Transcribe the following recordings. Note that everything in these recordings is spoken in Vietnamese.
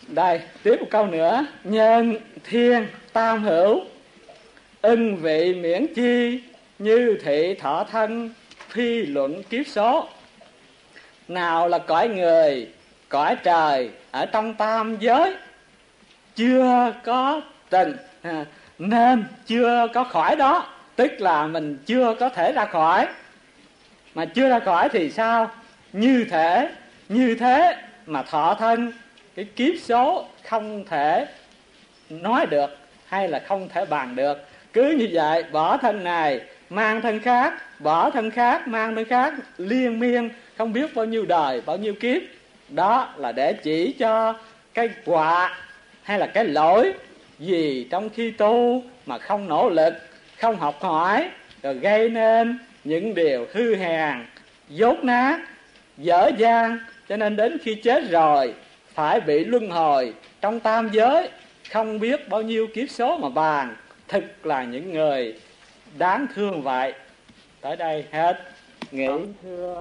Đây, tiếp một câu nữa. Nhân thiên tam hữu, ưng vị miễn chi, như thị thọ thân, phi luận kiếp số. Nào là cõi người, cõi trời ở trong tam giới chưa có tình, nên chưa có khỏi đó. Tức là mình chưa có thể ra khỏi. Mà chưa ra khỏi thì sao? Như thế mà thọ thân, cái kiếp số không thể nói được hay là không thể bàn được. Cứ như vậy, bỏ thân này mang thân khác, bỏ thân khác mang thân khác, liên miên không biết bao nhiêu đời, bao nhiêu kiếp. Đó là để chỉ cho cái quả hay là cái lỗi gì trong khi tu mà không nỗ lực, không học hỏi, rồi gây nên những điều hư hèn, dốt nát, dở dang. Cho nên đến khi chết rồi phải bị luân hồi trong tam giới không biết bao nhiêu kiếp số mà bàn. Thực là những người đáng thương vậy. Tới đây hết. Nghĩ thưa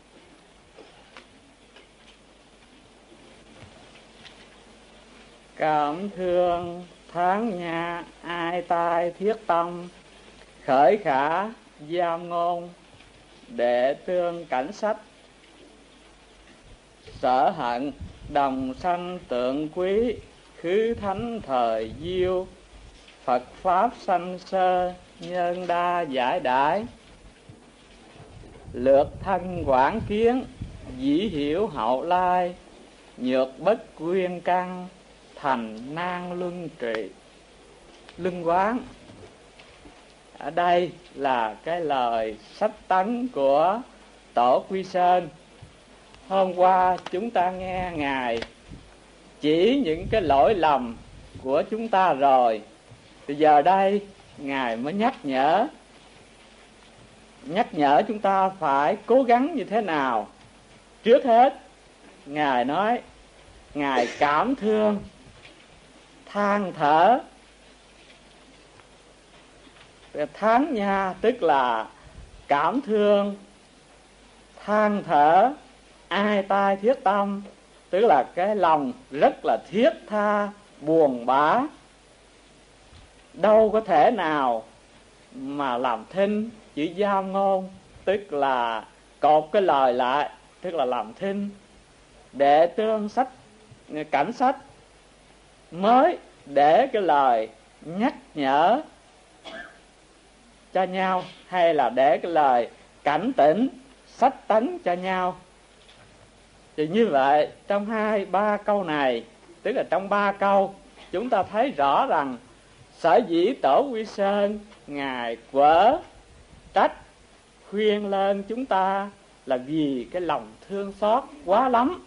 cảm thương tháng nhà ai tai thiết tâm, khởi khả giam ngôn đệ tương cảnh sách. Sở hận đồng sanh tượng quý, khứ thánh thời diêu, Phật pháp sanh sơ nhân đa giải đãi. Lược thân quảng kiến dĩ hiểu hậu lai, nhược bất quyên căn thành nan luân trị. Luân quán ở đây là cái lời sách tấn của Tổ Quy Sơn. Hôm qua chúng ta nghe Ngài chỉ những cái lỗi lầm của chúng ta rồi. Bây giờ đây Ngài mới nhắc nhở chúng ta phải cố gắng như thế nào. Trước hết Ngài nói Ngài cảm thương, than thở. Thán nha tức là cảm thương, than thở, ai tai thiết tâm, tức là cái lòng rất là thiết tha, buồn bã. Đâu có thể nào mà làm thinh, chỉ giam ngôn, tức là cột cái lời lại, tức là làm thinh. Để tương sách cảnh sách mới để cái lời nhắc nhở cho nhau, hay là để cái lời cảnh tỉnh sách tấn cho nhau. Thì như vậy trong 2-3 câu này, tức là trong 3 câu, chúng ta thấy rõ rằng sở dĩ Tổ Quy Sơn Ngài quở trách khuyên lên chúng ta là vì cái lòng thương xót quá lắm.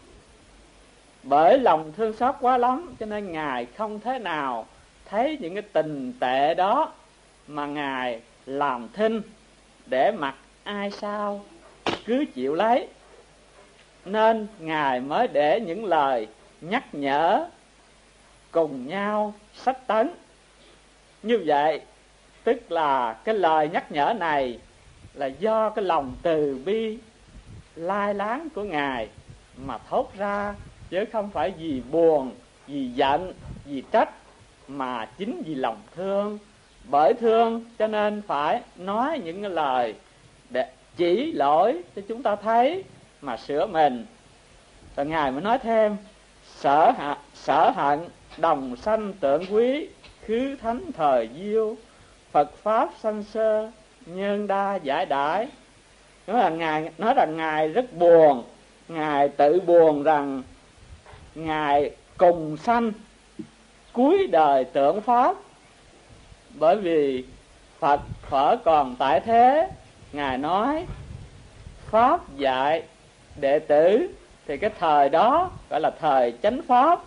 Bởi lòng thương xót quá lắm cho nên Ngài không thế nào thấy những cái tình tệ đó mà Ngài làm thinh để mặc ai sao cứ chịu lấy. Nên Ngài mới để những lời nhắc nhở cùng nhau sách tấn. Như vậy tức là cái lời nhắc nhở này là do cái lòng từ bi lai láng của Ngài mà thốt ra, chứ không phải vì buồn, vì giận, vì trách, mà chính vì lòng thương. Bởi thương cho nên phải nói những cái lời để chỉ lỗi cho chúng ta thấy mà sửa mình. Rồi Ngài mới nói thêm sở hận đồng sanh tượng quý, khứ thánh thời diêu, Phật pháp sanh sơ nhân đa giải đãi. Ngài nói rằng Ngài rất buồn, Ngài tự buồn rằng Ngài cùng sanh cuối đời tượng pháp. Bởi vì Phật thuở còn tại thế, Ngài nói pháp dạy đệ tử, thì cái thời đó gọi là thời chánh pháp.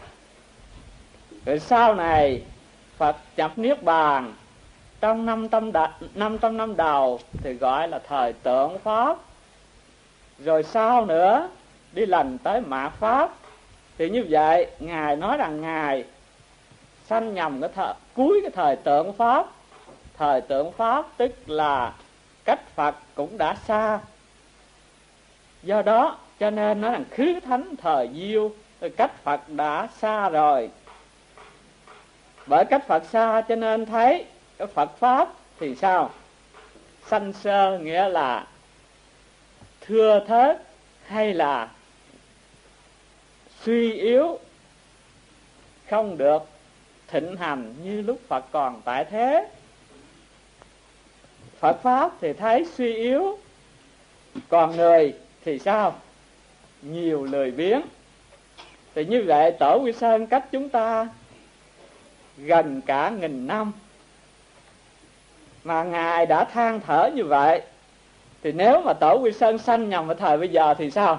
Rồi sau này Phật nhập niết bàn trong 500 năm đầu thì gọi là thời tượng pháp. Rồi sau nữa đi lần tới mạt pháp. Thì như vậy Ngài nói rằng Ngài sanh nhầm cuối cái thời tượng pháp. Thời tượng pháp tức là cách Phật cũng đã xa. Do đó cho nên nói rằng khứ thánh thời diêu, cách Phật đã xa rồi. Bởi cách Phật xa cho nên thấy cái Phật Pháp thì sao? Sanh sơ nghĩa là thưa thớt hay là suy yếu, không được thịnh hành như lúc Phật còn tại thế. Phật Pháp thì thấy suy yếu, còn người thì sao? Nhiều lười biếng. Thì như vậy Tổ Quy Sơn cách chúng ta gần cả 1000 năm mà Ngài đã than thở như vậy, thì nếu mà Tổ Quy Sơn sanh nhầm vào thời bây giờ thì sao?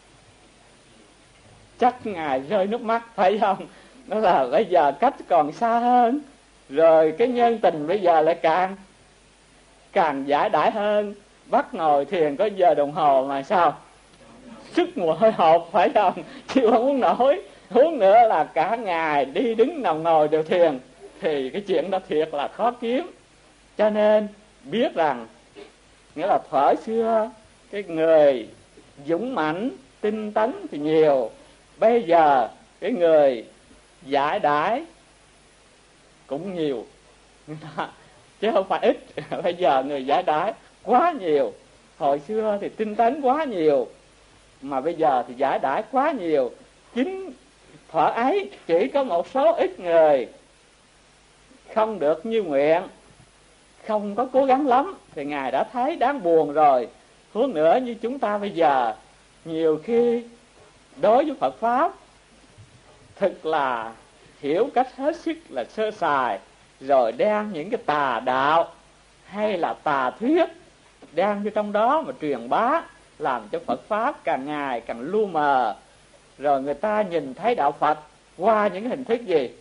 Chắc Ngài rơi nước mắt, phải không? Đó là bây giờ cách còn xa hơn, rồi cái nhân tình bây giờ lại càng giải đãi hơn. Bắt ngồi thiền có giờ đồng hồ mà sao? Sức mùa hơi hột, phải không? Chịu không muốn nổi. Huống nữa là cả ngày đi đứng nằm ngồi đều thiền, thì cái chuyện đó thiệt là khó kiếm. Cho nên biết rằng, nghĩa là thuở xưa cái người dũng mãnh tinh tấn thì nhiều, bây giờ cái người giải đãi cũng nhiều chứ không phải ít. Bây giờ người giải đãi quá nhiều. Hồi xưa thì tinh tấn quá nhiều, mà bây giờ thì giải đãi quá nhiều. Chính thuở ấy chỉ có một số ít người không được như nguyện, không có cố gắng lắm, thì Ngài đã thấy đáng buồn rồi. Huống nữa như chúng ta bây giờ, nhiều khi đối với Phật Pháp thực là hiểu cách hết sức là sơ sài, rồi đem những cái tà đạo hay là tà thuyết đem vô trong đó mà truyền bá, làm cho Phật Pháp càng ngày càng lu mờ. Rồi người ta nhìn thấy đạo Phật qua những hình thức gì?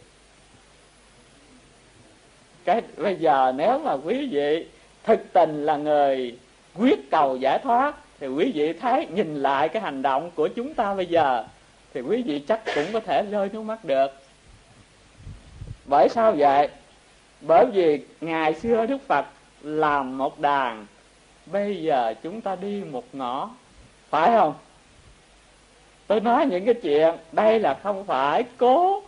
Cái bây giờ nếu mà quý vị thực tình là người quyết cầu giải thoát, thì quý vị thấy, nhìn lại cái hành động của chúng ta bây giờ, thì quý vị chắc cũng có thể rơi nước mắt được. Bởi sao vậy? Bởi vì ngày xưa Đức Phật làm một đàn, bây giờ chúng ta đi một ngõ, phải không? Tôi nói những cái chuyện đây là không phải cố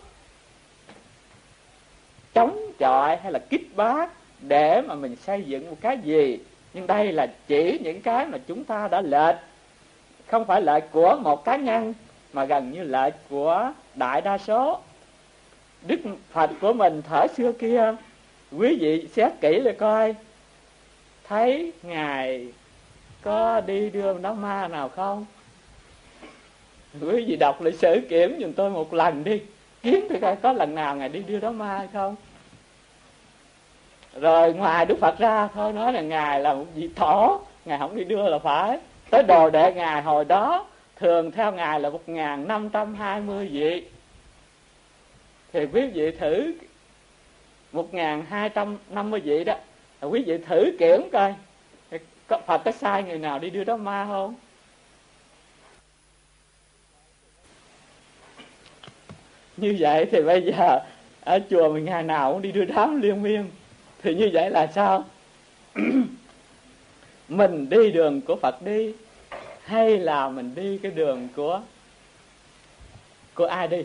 chống chọi hay là kích bác để mà mình xây dựng một cái gì, nhưng đây là chỉ những cái mà chúng ta đã lệch, không phải lệch của một cá nhân mà gần như lệch của đại đa số. Đức Phật của mình thời xưa kia, quý vị xét kỹ lại coi, thấy Ngài có đi đưa đám ma nào không? Quý vị đọc lịch sử kiểm giùm tôi một lần đi, kiếm thử coi có lần nào Ngài đi đưa đám ma hay không. Rồi ngoài Đức Phật ra thôi, nói là Ngài là một vị thổ, Ngài không đi đưa là phải. Tới đồ đệ Ngài hồi đó thường theo Ngài là 1520 vị. Thì quý vị thử 1250 vị đó, quý vị thử kiểm coi có Phật có sai người nào đi đưa đám ma không? Như vậy thì bây giờ ở chùa mình ngày nào cũng đi đưa đám liên miên, thì như vậy là sao? Mình đi đường của Phật đi, hay là mình đi cái đường của ai đi?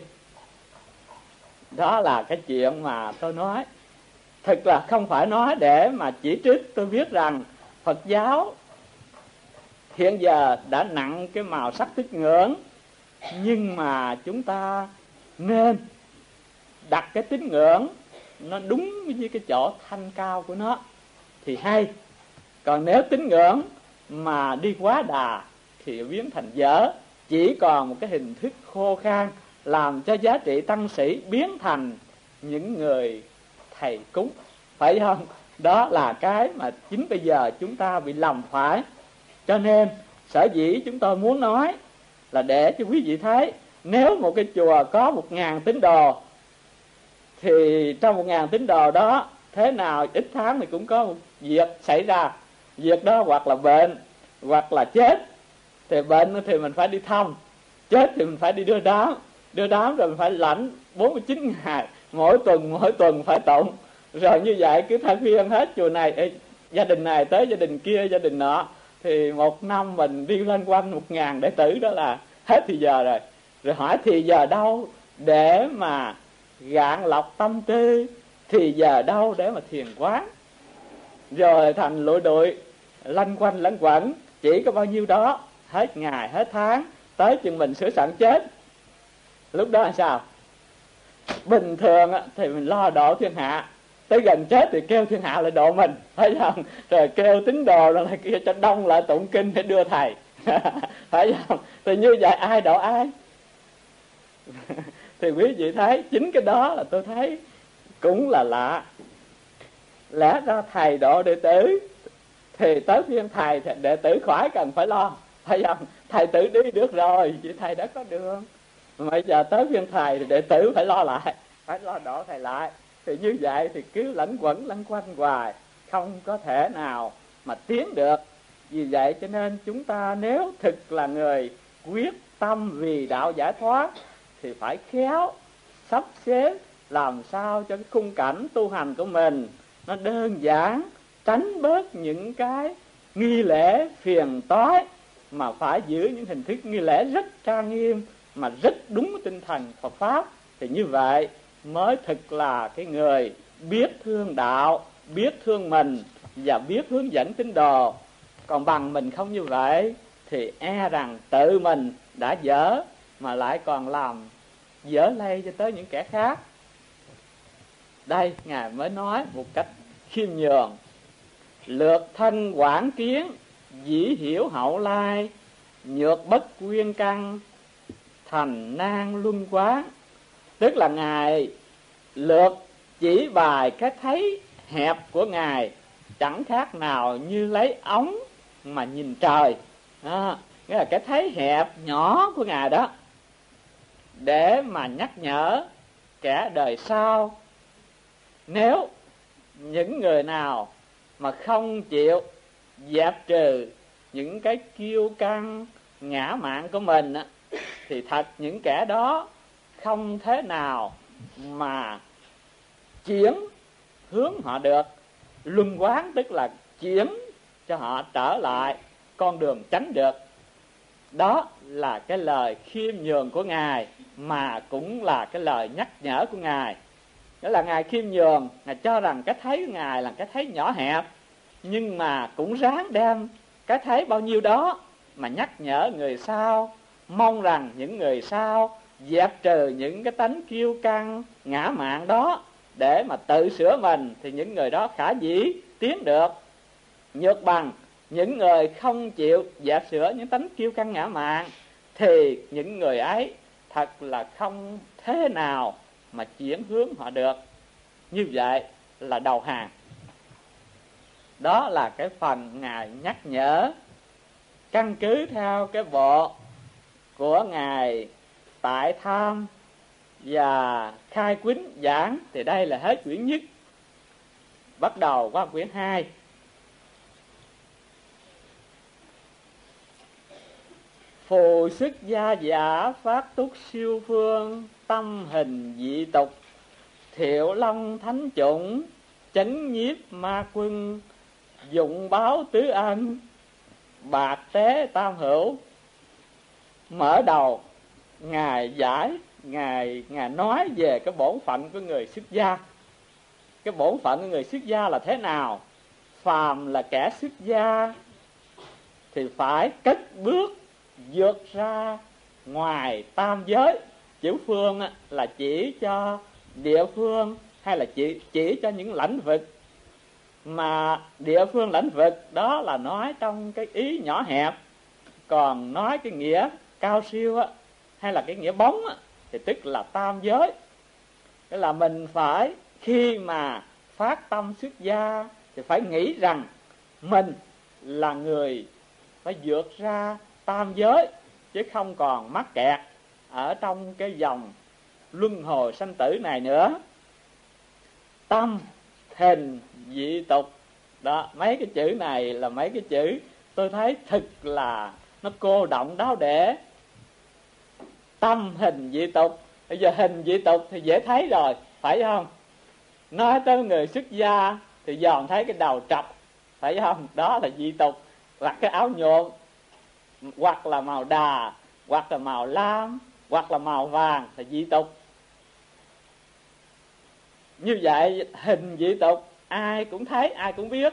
Đó là cái chuyện mà tôi nói. Thực là không phải nói để mà chỉ trích. Tôi biết rằng Phật giáo hiện giờ đã nặng cái màu sắc tín ngưỡng, nhưng mà chúng ta nên đặt cái tín ngưỡng nó đúng với cái chỗ thanh cao của nó thì hay. Còn nếu tín ngưỡng mà đi quá đà thì biến thành dở, chỉ còn một cái hình thức khô khan, làm cho giá trị tăng sĩ biến thành những người thầy cúng, phải không? Đó là cái mà chính bây giờ chúng ta bị lầm phải. Cho nên sở dĩ chúng tôi muốn nói là để cho quý vị thấy, nếu một cái chùa có 1000 tín đồ, thì trong 1000 tín đồ đó, thế nào ít tháng thì cũng có một việc xảy ra. Việc đó hoặc là bệnh, hoặc là chết. Thì bệnh thì mình phải đi thăm, chết thì mình phải đi đưa đám. Đưa đám rồi mình phải lãnh 49 ngày, mỗi tuần phải tụng. Rồi như vậy cứ thay phiên hết, chùa này gia đình này tới gia đình kia, gia đình nọ, thì một năm mình đi lên quanh 1000 đệ tử, đó là hết thì giờ rồi. Rồi hỏi thì giờ đâu để mà gạn lọc tâm tư, thì giờ đâu để mà thiền quán. Rồi thành lụi đuổi lanh quanh lẩn quẩn, chỉ có bao nhiêu đó, hết ngày hết tháng, tới chừng mình sửa soạn chết. Lúc đó là sao? Bình thường thì mình lo độ thiên hạ, tới gần chết thì kêu thiên hạ lại độ mình, phải không? Rồi kêu tín đồ là kia cho đông lại tụng kinh để đưa thầy phải không? Thì như vậy ai độ ai? Thì quý vị thấy chính cái đó là tôi thấy cũng là lạ. Lẽ ra thầy độ đệ tử thì tới phiên thầy thì đệ tử khỏi cần phải lo, phải không? Thầy tự đi được rồi, vì thầy đã có đường. Mà bây giờ tới phiên thầy thì đệ tử phải lo lại, phải lo độ thầy lại. Thì như vậy thì cứ lẩn quẩn lẩn quanh hoài, không có thể nào mà tiến được. Vì vậy cho nên chúng ta nếu thực là người quyết tâm vì đạo giải thoát thì phải khéo sắp xếp làm sao cho cái khung cảnh tu hành của mình nó đơn giản, tránh bớt những cái nghi lễ phiền toái, mà phải giữ những hình thức nghi lễ rất trang nghiêm mà rất đúng tinh thần Phật pháp. Thì như vậy mới thực là cái người biết thương đạo, biết thương mình và biết hướng dẫn tín đồ. Còn bằng mình không như vậy thì e rằng tự mình đã dở mà lại còn làm dở lây cho tới những kẻ khác. Đây Ngài mới nói một cách khiêm nhường: lược thân quảng kiến, dĩ hiểu hậu lai, nhược bất quyên căn, thành nan luân quán. Tức là Ngài lược chỉ bài cái thấy hẹp của Ngài, chẳng khác nào như lấy ống mà nhìn trời. Nghĩa là cái thấy hẹp nhỏ của Ngài đó, để mà nhắc nhở kẻ đời sau. Nếu những người nào mà không chịu dẹp trừ những cái kiêu căng ngã mạn của mình thì thật những kẻ đó không thế nào mà chuyển hướng họ được. Luân quán tức là chuyển cho họ trở lại con đường tránh được. Đó là cái lời khiêm nhường của Ngài, mà cũng là cái lời nhắc nhở của Ngài. Đó là Ngài khiêm nhường, Ngài cho rằng cái thấy của Ngài là cái thấy nhỏ hẹp, nhưng mà cũng ráng đem cái thấy bao nhiêu đó mà nhắc nhở người sau, mong rằng những người sau dẹp trừ những cái tánh kiêu căng ngã mạn đó để mà tự sửa mình, thì những người đó khả dĩ tiến được. Nhược bằng những người không chịu dẹp sửa những tánh kiêu căng ngã mạn thì những người ấy thật là không thế nào mà chuyển hướng họ được. Như vậy là đầu hàng. Đó là cái phần Ngài nhắc nhở. Căn cứ theo cái bộ của Ngài Tại Tham và Khai Quýnh giảng thì đây là hết quyển nhất. Bắt đầu qua quyển 2. Phù xuất gia giả phát túc siêu phương, tâm hình dị tục, thiệu long thánh chủng, chấn nhiếp ma quân, dụng báo tứ ân, bạc tế tam hữu. Mở đầu Ngài giải, Ngài nói về cái bổn phận của người xuất gia. Cái bổn phận của người xuất gia là thế nào? Phàm là kẻ xuất gia thì phải cất bước vượt ra ngoài tam giới. Chữ phương là chỉ cho địa phương hay là chỉ cho những lãnh vực, mà địa phương lãnh vực đó là nói trong cái ý nhỏ hẹp. Còn nói cái nghĩa cao siêu hay là cái nghĩa bóng thì tức là tam giới. Tức là mình phải khi mà phát tâm xuất gia thì phải nghĩ rằng mình là người phải vượt ra tam giới, chứ không còn mắc kẹt ở trong cái dòng luân hồi sanh tử này nữa. Tâm hình dị tục đó, mấy cái chữ này là mấy cái chữ tôi thấy thực là nó cô động đáo để. Tâm hình dị tục, bây giờ hình dị tục thì dễ thấy rồi, phải không? Nói tới người xuất gia thì dòm thấy cái đầu trọc, phải không? Đó là dị tục. Hoặc cái áo nhuộm, hoặc là màu đà, hoặc là màu lam, hoặc là màu vàng là dị tục. Như vậy hình dị tục ai cũng thấy, ai cũng biết.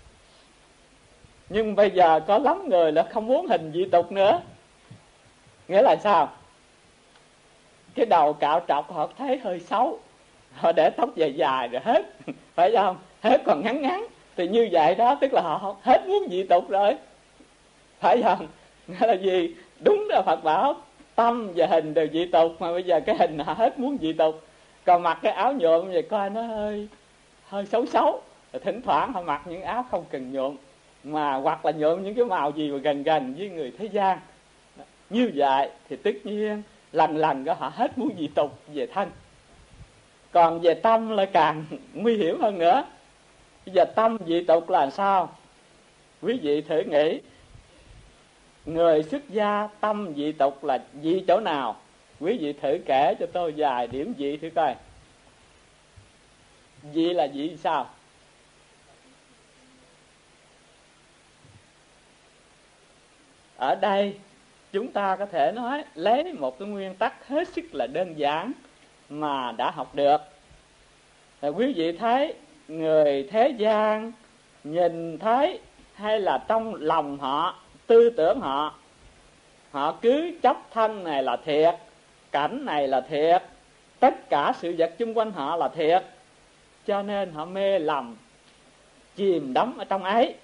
Nhưng bây giờ có lắm người là không muốn hình dị tục nữa. Nghĩa là sao? Cái đầu cạo trọc họ thấy hơi xấu, họ để tóc dài dài rồi hết phải không, hết còn ngắn ngắn, thì như vậy đó tức là họ hết muốn dị tục rồi, phải không? Nghĩa là gì? Đúng là Phật bảo tâm và hình đều dị tục, mà bây giờ cái hình họ hết muốn dị tục. Còn mặc cái áo nhuộm vậy coi nó hơi xấu xấu, rồi thỉnh thoảng họ mặc những áo không cần nhuộm, mà hoặc là nhuộm những cái màu gì mà gần gần với người thế gian. Như vậy thì tất nhiên lần lần đó họ hết muốn dị tục về thân. Còn về tâm lại càng nguy hiểm hơn nữa. Bây giờ tâm dị tục là sao? Quý vị thử nghĩ, người xuất gia tâm dị tục là dị chỗ nào? Quý vị thử kể cho tôi vài điểm dị thử coi. Dị là dị sao? Ở đây chúng ta có thể nói lấy một cái nguyên tắc hết sức là đơn giản mà đã học được. Quý vị thấy người thế gian nhìn thấy hay là trong lòng họ, tư tưởng họ, họ cứ chấp thân này là thiệt, cảnh này là thiệt, tất cả sự vật xung quanh họ là thiệt, cho nên họ mê lầm, chìm đắm ở trong ấy.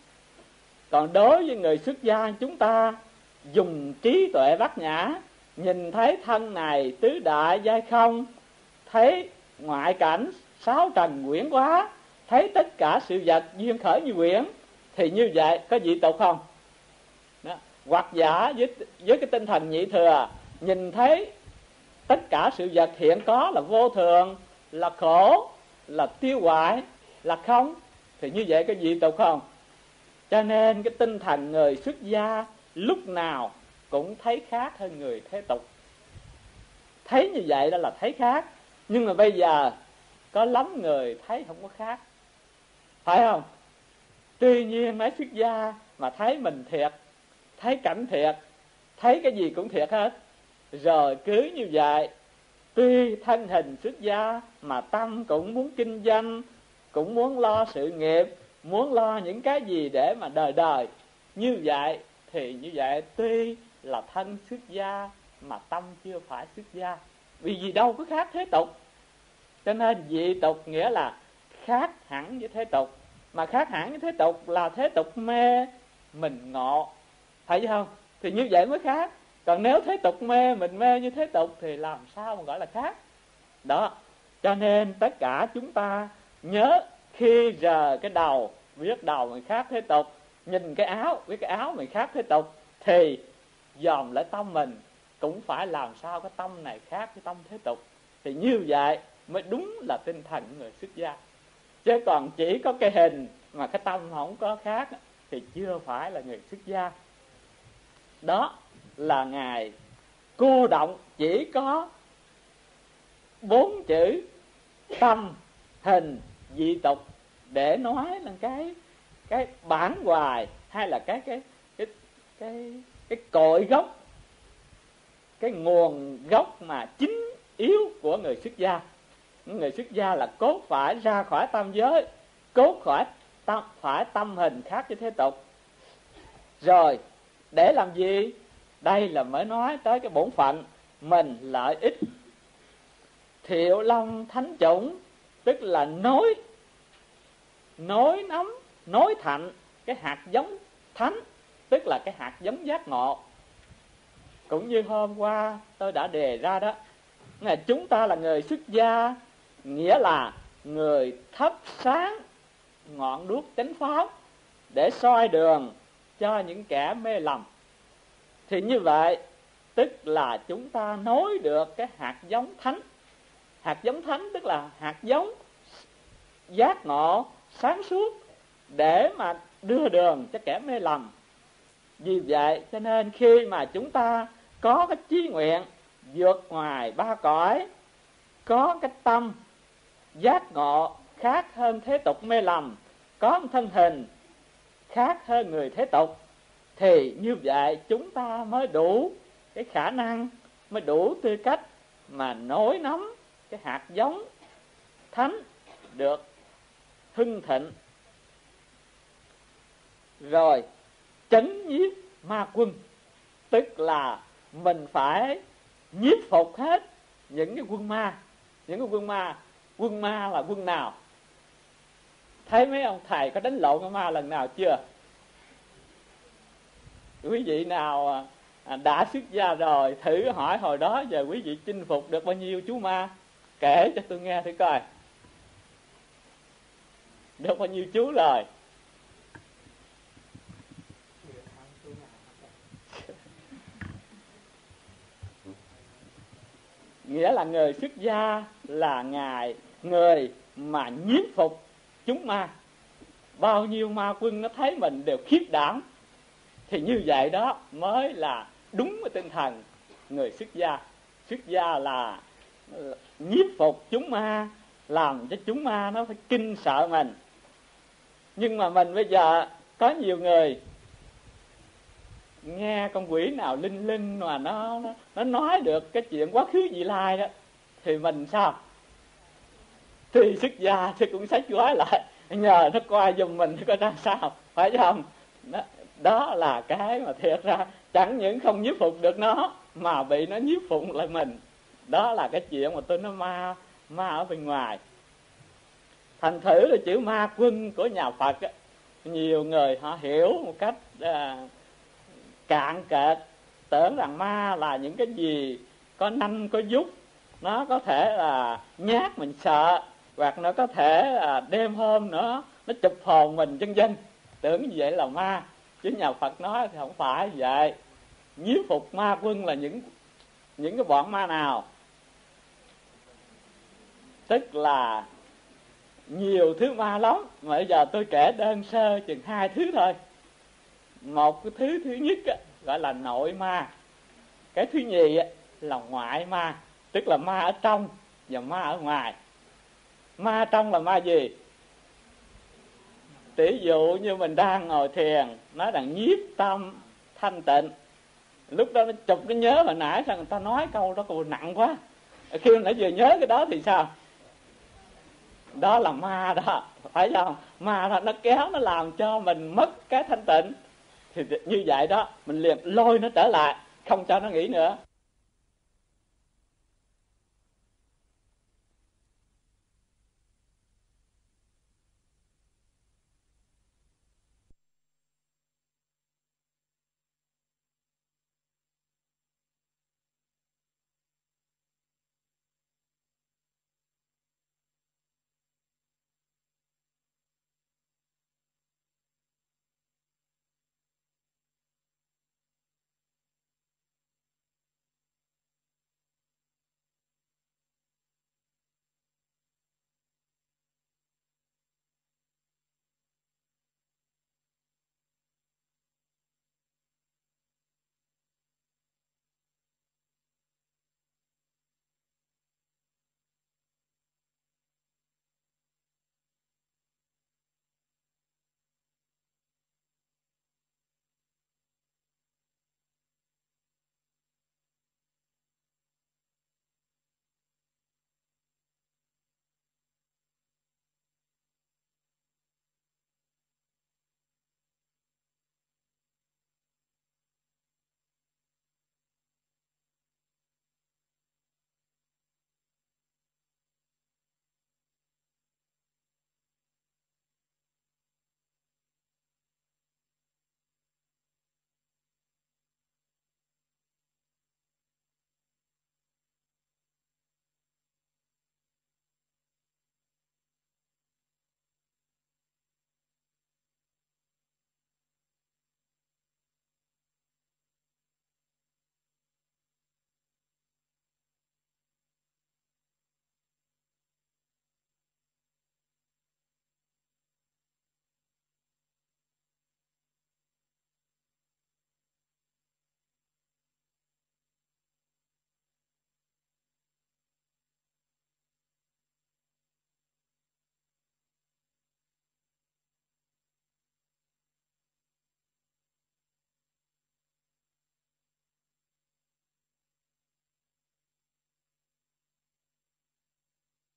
Còn đối với người xuất gia chúng ta dùng trí tuệ bát nhã, nhìn thấy thân này tứ đại giai không, thấy ngoại cảnh sáu trần quyển quá, thấy tất cả sự vật duyên khởi như quyển, thì như vậy có dị tục không? Đó. Hoặc giả với cái tinh thần nhị thừa, nhìn thấy tất cả sự vật hiện có là vô thường, là khổ, là tiêu hoại, là không, thì như vậy có dị tục không? Cho nên cái tinh thần người xuất gia lúc nào cũng thấy khác hơn người thế tục. Thấy như vậy đó là thấy khác. Nhưng mà bây giờ có lắm người thấy không có khác, phải không? Tuy nhiên mấy xuất gia mà thấy mình thiệt, thấy cảnh thiệt, thấy cái gì cũng thiệt hết, rồi cứ như vậy, tuy thân hình xuất gia mà tâm cũng muốn kinh doanh, cũng muốn lo sự nghiệp, muốn lo những cái gì để mà đời đời. Như vậy thì như vậy tuy là thân xuất gia mà tâm chưa phải xuất gia, vì gì đâu có khác thế tục. Cho nên dị tục nghĩa là khác hẳn với thế tục. Mà khác hẳn với thế tục là thế tục mê mình ngộ, phải không? Thì như vậy mới khác. Còn nếu thế tục mê mình mê như thế tục thì làm sao mà gọi là khác? Đó. Cho nên tất cả chúng ta nhớ, khi rờ cái đầu, biết đầu mình khác thế tục, nhìn cái áo, biết cái áo mình khác thế tục, thì dòm lại tâm mình cũng phải làm sao cái tâm này khác với tâm thế tục. Thì như vậy mới đúng là tinh thần người xuất gia. Chứ còn chỉ có cái hình mà cái tâm không có khác thì chưa phải là người xuất gia. Đó là Ngài cô động chỉ có 4 chữ tâm, hình, dị tục để nói là cái bản hoài, hay là cái cội gốc, cái nguồn gốc mà chính yếu của người xuất gia. Người xuất gia là cốt phải ra khỏi tam giới, cốt phải tâm hình khác với thế tục. Rồi để làm gì? Đây là mới nói tới cái bổn phận mình lợi ích. Thiệu long thánh chủng, tức là nối nắm, nối thạnh cái hạt giống thánh, tức là cái hạt giống giác ngộ. Cũng như hôm qua tôi đã đề ra đó, là chúng ta là người xuất gia, nghĩa là người thắp sáng ngọn đuốc chánh pháp để soi đường cho những kẻ mê lầm. Thì như vậy tức là chúng ta nối được cái hạt giống thánh. Hạt giống thánh tức là hạt giống giác ngộ sáng suốt để mà đưa đường cho kẻ mê lầm. Vì vậy cho nên khi mà chúng ta có cái chí nguyện vượt ngoài ba cõi, có cái tâm giác ngộ khác hơn thế tục mê lầm, có một thân hình khác hơn người thế tục, thì như vậy chúng ta mới đủ cái khả năng, mới đủ tư cách mà nối nắm cái hạt giống thánh được hưng thịnh. Rồi chấn nhiếp ma quân, tức là mình phải nhiếp phục hết những cái quân ma. Những cái quân ma là quân nào? Thấy mấy ông thầy có đánh lộn con ma lần nào chưa? Quý vị nào đã xuất gia rồi, thử hỏi hồi đó giờ quý vị chinh phục được bao nhiêu chú ma? Kể cho tôi nghe thử coi. Được bao nhiêu chú rồi? Nghĩa là người xuất gia là người mà nhiếp phục chúng ma. Bao nhiêu ma quân nó thấy mình đều khiếp đảm. Thì như vậy đó mới là đúng với tinh thần người xuất gia. Xuất gia là nhiếp phục chúng ma, làm cho chúng ma nó phải kinh sợ mình. Nhưng mà mình bây giờ có nhiều người nghe con quỷ nào linh linh mà nó nói được cái chuyện quá khứ vị lai đó, thì mình sao? Thì xuất gia thì cũng xách gói lại, nhờ nó qua giùm mình coi ra sao, phải không? Đó là cái mà thiệt ra chẳng những không nhiếp phục được nó mà bị nó nhiếp phục lại mình. Đó là cái chuyện mà tôi nói ma ở bên ngoài. Thành thử là chữ ma quân của nhà Phật á, nhiều người họ hiểu một cách cạn kệch, tưởng rằng ma là những cái gì có nanh có vuốt, nó có thể là nhát mình sợ, hoặc nó có thể là đêm hôm nữa nó chụp hồn mình vân vân, tưởng như vậy là ma. Chứ nhà Phật nói thì không phải vậy. Nhiếp phục ma quân là những cái bọn ma nào? Tức là nhiều thứ ma lắm, mà bây giờ tôi kể đơn sơ chừng 2 thứ thôi. Một cái thứ nhất á, gọi là nội ma. Cái thứ nhì á, là ngoại ma, tức là ma ở trong và ma ở ngoài. Ma trong là ma gì? Tỷ dụ như mình đang ngồi thiền, nói rằng nhiếp tâm thanh tịnh, lúc đó nó chụp nó nhớ hồi nãy sao người ta nói câu đó câu nặng quá, khi nó vừa nhớ cái đó thì sao? Đó là ma đó, phải không? Ma đó nó kéo, nó làm cho mình mất cái thanh tịnh. Thì như vậy đó, mình liền lôi nó trở lại, không cho nó nghĩ nữa.